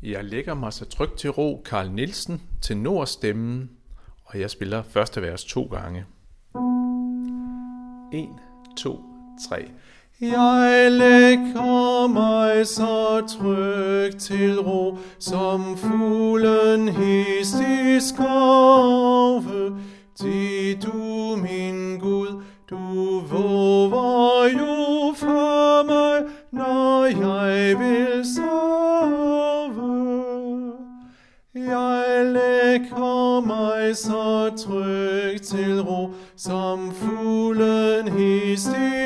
Jeg lægger mig så trygt til ro, Carl Nielsen, til nordstemmen, og jeg spiller første vers 2 gange. 1, 2, 3. Jeg lægger mig så trygt til ro, som fuglen hist i skove. Til du, min Gud, du våger jo for mig, når jeg vil sove. Jeg lægger mig så trygt til ro, som fuglen hist i